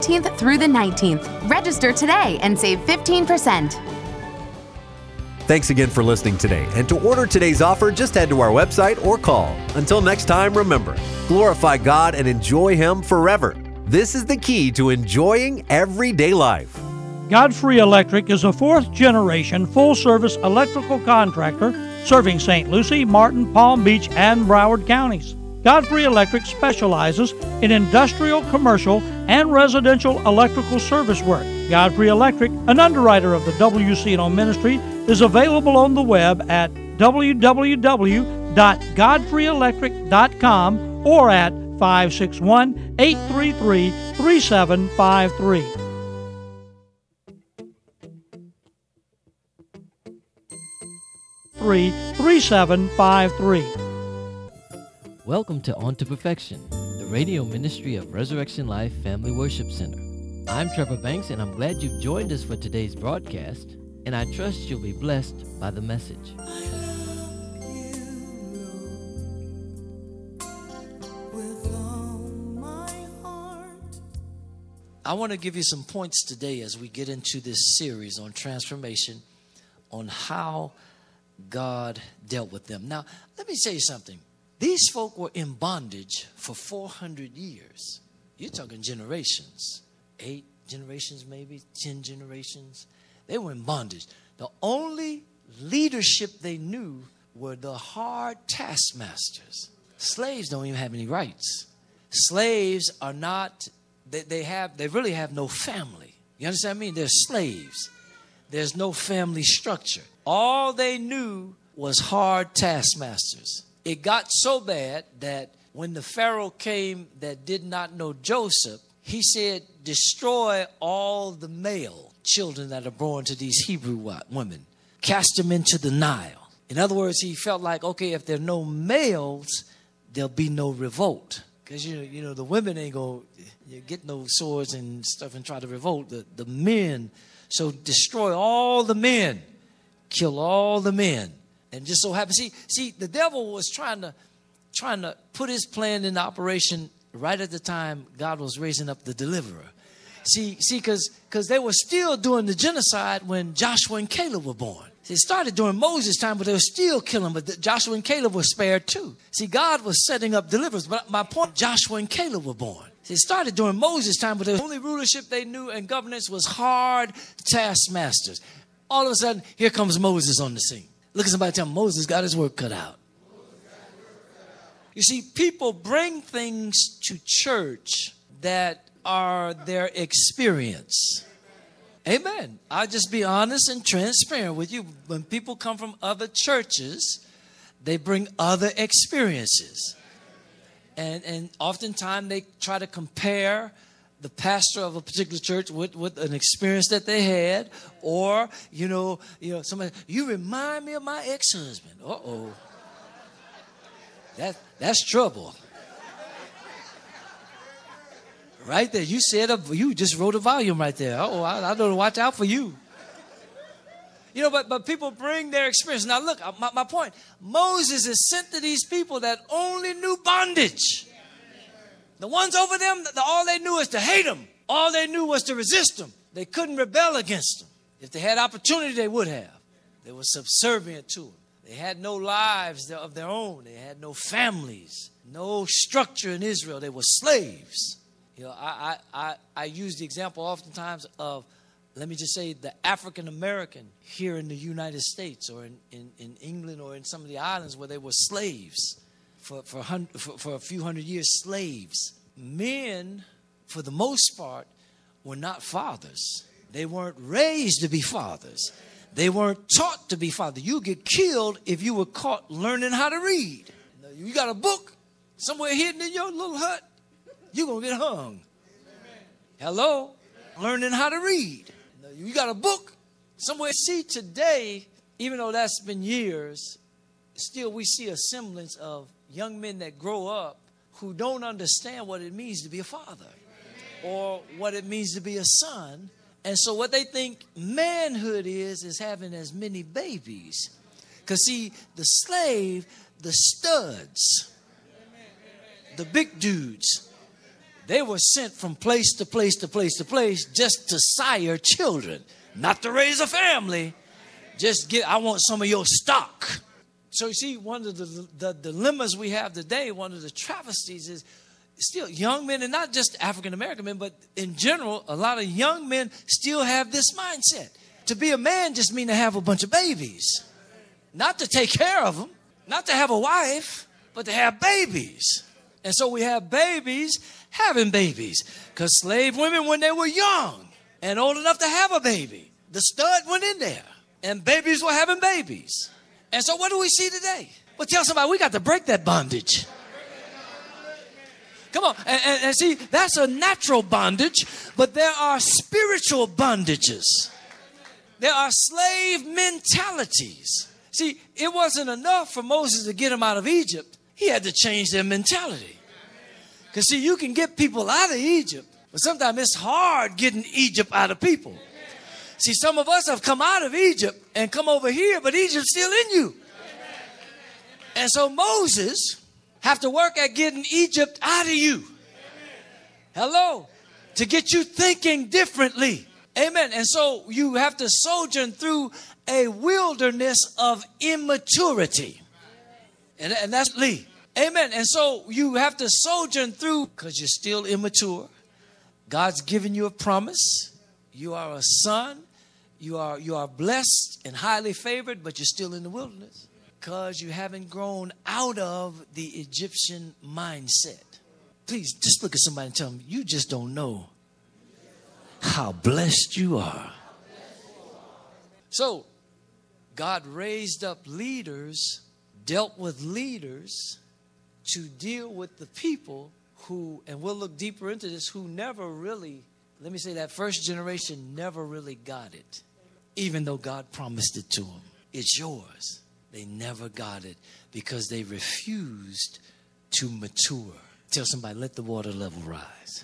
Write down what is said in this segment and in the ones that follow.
18th through the 19th. Register today and save 15%. Thanks again for listening today. And to order today's offer, just head to our website or call. Until next time, remember, glorify God and enjoy Him forever. This is the key to enjoying everyday life. Godfrey Electric is a fourth-generation full-service electrical contractor serving St. Lucie, Martin, Palm Beach, and Broward counties. Godfrey Electric specializes in industrial, commercial, and residential electrical service work. Godfrey Electric, an underwriter of the WCNO ministry, is available on the web at www.godfreyelectric.com or at 561-833-3753. Welcome to On to Perfection, the radio ministry of Resurrection Life Family Worship Center. I'm Trevor Banks, and I'm glad you've joined us for today's broadcast, and I trust you'll be blessed by the message. I want to give you some points today as we get into this series on transformation, on how God dealt with them. Now, let me say something. These folk were in bondage for 400 years. You're talking generations. 8 generations, maybe 10 generations. They were in bondage. The only leadership they knew were the hard taskmasters. Slaves don't even have any rights. Slaves are not, they really have no family. You understand what I mean? They're slaves. There's no family structure. All they knew was hard taskmasters. It got so bad that when the Pharaoh came that did not know Joseph, he said, destroy all the male children that are born to these Hebrew women. Cast them into the Nile. In other words, he felt like, okay, if there are no males, there'll be no revolt. Because, you know, the women ain't going to get no swords and stuff and try to revolt. The men, so destroy all the men. Kill all the men. And just so happens, see, the devil was trying to put his plan into operation right at the time God was raising up the deliverer. See, because they were still doing the genocide when Joshua and Caleb were born. See, it started during Moses' time, but they were still killing. But Joshua and Caleb were spared too. See, God was setting up deliverers. But my point, Joshua and Caleb were born. See, it started during Moses' time, but the only rulership they knew and governance was hard taskmasters. All of a sudden, here comes Moses on the scene. Look at somebody, tell him Moses got his work cut out. You see, people bring things to church that are their experience. Amen. I'll just be honest and transparent with you. When people come from other churches, they bring other experiences. And oftentimes they try to compare the pastor of a particular church with an experience that they had, or somebody, you remind me of my ex-husband. Uh-oh. That's trouble. Right there. You just wrote a volume right there. Uh-oh, I know to watch out for you. But people bring their experience. Now look, my point. Moses is sent to these people that only knew bondage. The ones over them, all they knew is to hate them. All they knew was to resist them. They couldn't rebel against them. If they had opportunity, they would have. They were subservient to them. They had no lives of their own. They had no families, no structure in Israel. They were slaves. I use the example oftentimes of, let me just say, the African American here in the United States or in England or in some of the islands where they were slaves. For a few hundred years, slaves. Men, for the most part, were not fathers. They weren't raised to be fathers. They weren't taught to be fathers. You get killed if you were caught learning how to read. You got a book somewhere hidden in your little hut, you're going to get hung. Hello? Learning how to read. You got a book somewhere. See, today, even though that's been years, still we see a semblance of young men that grow up who don't understand what it means to be a father or what it means to be a son. And so what they think manhood is having as many babies. Because see, the slave, the studs, the big dudes, They were sent from place to place to place to place just to sire children, not to raise a family. I want some of your stock. So you see, one of the dilemmas we have today, one of the travesties is still young men, and not just African-American men, but in general, a lot of young men still have this mindset. To be a man just means to have a bunch of babies. Not to take care of them, not to have a wife, but to have babies. And so we have babies having babies. Because slave women, when they were young and old enough to have a baby, the stud went in there. And babies were having babies. And so what do we see today? Well, tell somebody, we got to break that bondage. Come on. And see, that's a natural bondage, but there are spiritual bondages. There are slave mentalities. See, it wasn't enough for Moses to get them out of Egypt. He had to change their mentality. Because see, you can get people out of Egypt, but sometimes it's hard getting Egypt out of people. See, some of us have come out of Egypt and come over here, but Egypt's still in you. And so Moses have to work at getting Egypt out of you. Hello. To get you thinking differently. Amen. And so you have to sojourn through a wilderness of immaturity. And that's Lee. Amen. And so you have to sojourn through because you're still immature. God's given you a promise. You are a son. You are blessed and highly favored, but you're still in the wilderness because you haven't grown out of the Egyptian mindset. Please just look at somebody and tell them, you just don't know how blessed you are. So God raised up leaders, dealt with leaders to deal with the people who, and we'll look deeper into this, who never really, let me say that first generation never really got it. Even though God promised it to them. It's yours. They never got it because they refused to mature. Tell somebody, let the water level rise.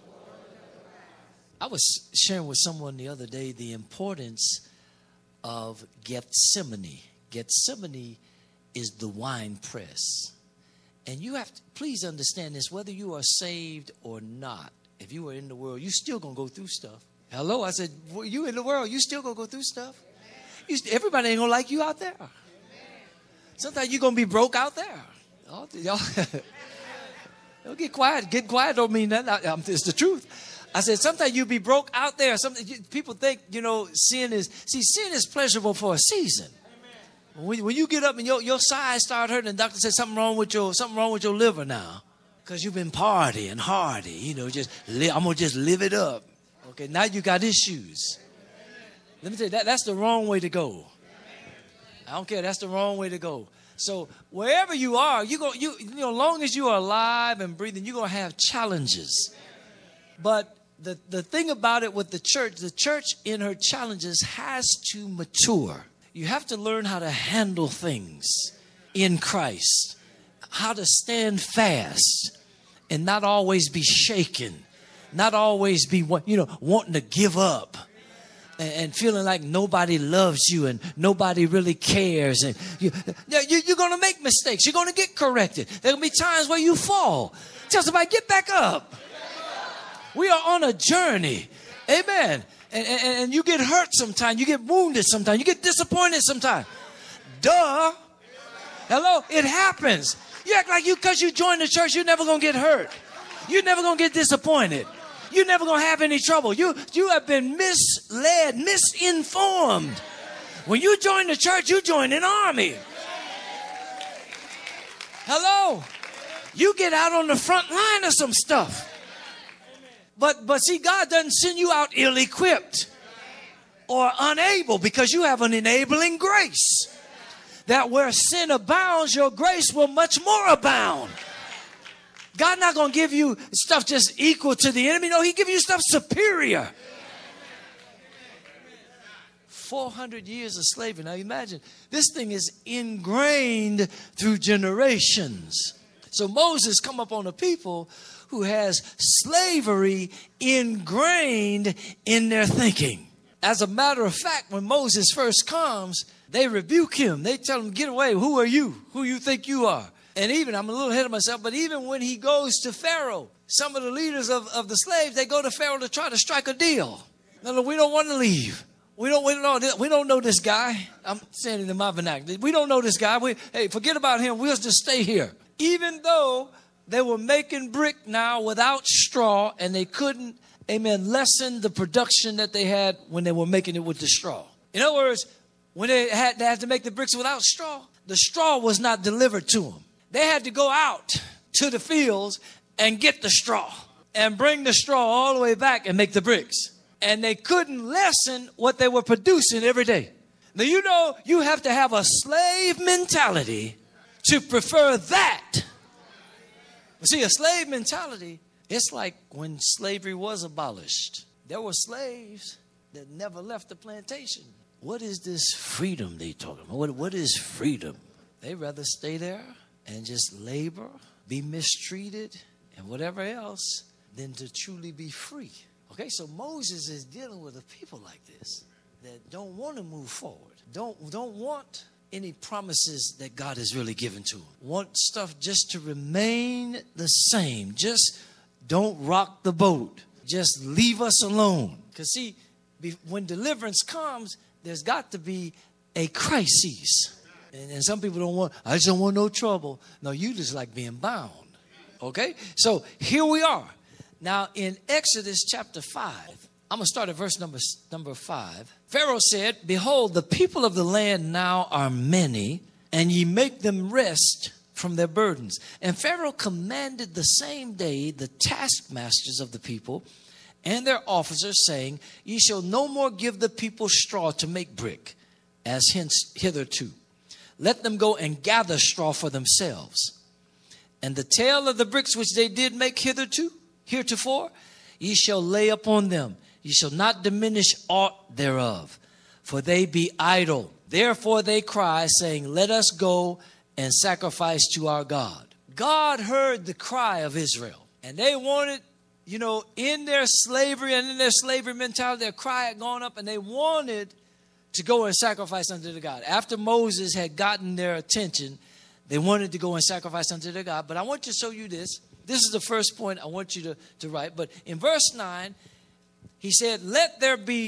I was sharing with someone the other day the importance of Gethsemane. Gethsemane is the wine press. And you have to, please understand this, whether you are saved or not, if you are in the world, you're still going to go through stuff. Hello, I said, well, you in the world, you still going to go through stuff? Everybody ain't going to like you out there. Sometimes you're going to be broke out there. Oh, y'all, don't get quiet. Get quiet don't mean that. It's the truth. I said, sometimes you'll be broke out there. People think, sin is pleasurable for a season. When you get up and your sides start hurting, the doctor says something wrong with your liver now. Because you've been partying hardy. I'm going to just live it up. Okay, now you got issues. Let me tell you, that's the wrong way to go. I don't care. That's the wrong way to go. So wherever you are, as long as you are alive and breathing, you're going to have challenges. But the thing about it with the church in her challenges has to mature. You have to learn how to handle things in Christ, how to stand fast and not always be shaken. Not always be, wanting to give up and feeling like nobody loves you and nobody really cares. And you're going to make mistakes. You're going to get corrected. There will be times where you fall. Tell somebody, get back up. We are on a journey. Amen. And you get hurt sometimes. You get wounded sometimes. You get disappointed sometimes. Duh. Hello. It happens. You act like because you joined the church, you're never going to get hurt. You're never going to get disappointed. You're never going to have any trouble. You have been misled, misinformed. When you join the church, you join an army. Hello. You get out on the front line of some stuff. But see, God doesn't send you out ill-equipped or unable because you have an enabling grace. That where sin abounds, your grace will much more abound. God not going to give you stuff just equal to the enemy. No, he give you stuff superior. 400 years of slavery. Now imagine, this thing is ingrained through generations. So Moses come up on a people who has slavery ingrained in their thinking. As a matter of fact, when Moses first comes, they rebuke him. They tell him, get away. Who are you? Who you think you are? And even, I'm a little ahead of myself, but even when he goes to Pharaoh, some of the leaders of the slaves, they go to Pharaoh to try to strike a deal. No, we don't want to leave. We don't know this guy. I'm saying it in my vernacular. We don't know this guy. Hey, forget about him. We'll just stay here. Even though they were making brick now without straw, and they couldn't, lessen the production that they had when they were making it with the straw. In other words, when they had to make the bricks without straw, the straw was not delivered to them. They had to go out to the fields and get the straw and bring the straw all the way back and make the bricks. And they couldn't lessen what they were producing every day. Now, you know, you have to have a slave mentality to prefer that. See, a slave mentality, it's like when slavery was abolished. There were slaves that never left the plantation. What is this freedom they talking about? What is freedom? They'd rather stay there and just labor, be mistreated, and whatever else, than to truly be free. Okay, so Moses is dealing with a people like this that don't want to move forward, don't want any promises that God has really given to them, want stuff just to remain the same. Just don't rock the boat. Just leave us alone. Because see, when deliverance comes, there's got to be a crisis. And some people don't want, I just don't want no trouble. No, you just like being bound. Okay, so here we are. Now, in Exodus chapter 5, I'm going to start at verse number 5. Pharaoh said, behold, the people of the land now are many, and ye make them rest from their burdens. And Pharaoh commanded the same day the taskmasters of the people and their officers, saying, ye shall no more give the people straw to make brick, as hitherto. Let them go and gather straw for themselves. And the tale of the bricks which they did make heretofore, ye shall lay upon them. Ye shall not diminish aught thereof, for they be idle. Therefore they cry, saying, let us go and sacrifice to our God. God heard the cry of Israel, and they wanted, you know, in their slavery and in their slavery mentality, their cry had gone up, and they wanted to go and sacrifice unto the God. After Moses had gotten their attention, they wanted to go and sacrifice unto their God. But I want to show you this. This is the first point I want you to write. But in verse 9, he said, let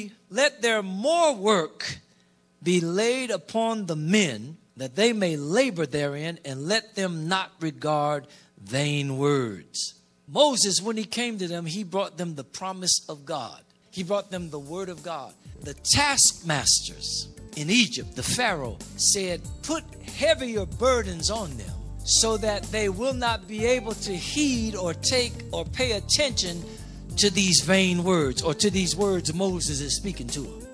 their more work be laid upon the men, that they may labor therein, and let them not regard vain words. Moses, when he came to them, he brought them the promise of God. He brought them the word of God. The taskmasters in Egypt, the Pharaoh, said, put heavier burdens on them, so that they will not be able to heed or take or pay attention to these vain words, or to these words Moses is speaking to them.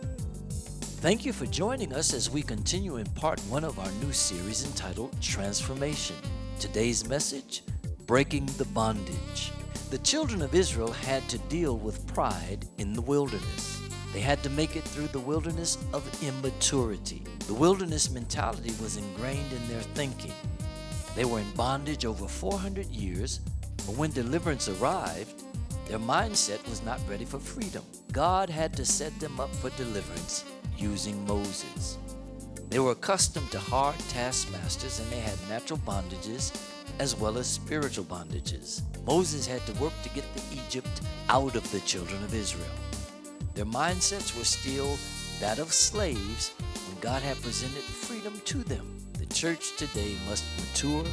Thank you for joining us as we continue in part 1 of our new series entitled Transformation. Today's message, Breaking the Bondage. The children of Israel had to deal with pride in the wilderness. They had to make it through the wilderness of immaturity. The wilderness mentality was ingrained in their thinking. They were in bondage over 400 years, but when deliverance arrived, their mindset was not ready for freedom. God had to set them up for deliverance using Moses. They were accustomed to hard taskmasters, and they had natural bondages as well as spiritual bondages. Moses had to work to get the Egypt out of the children of Israel. Their mindsets were still that of slaves when God had presented freedom to them. The church today must mature,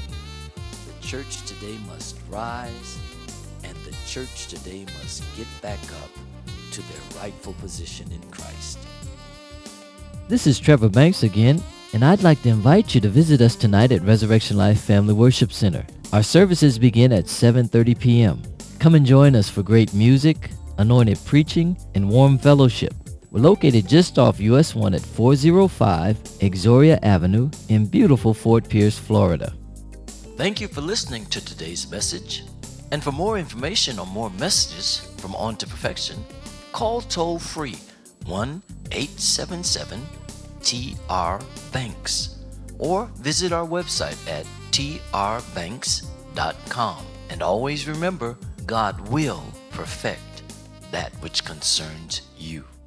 the church today must rise, and the church today must get back up to their rightful position in Christ. This is Trevor Banks again, and I'd like to invite you to visit us tonight at Resurrection Life Family Worship Center. Our services begin at 7:30 p.m. Come and join us for great music, anointed preaching, and warm fellowship. We're located just off US 1 at 405 Exoria Avenue in beautiful Fort Pierce, Florida. Thank you for listening to today's message. And for more information on more messages from On to Perfection, call toll-free 1-877-TR-BANKS or visit our website at trbanks.com. And always remember, God will perfect that which concerns you.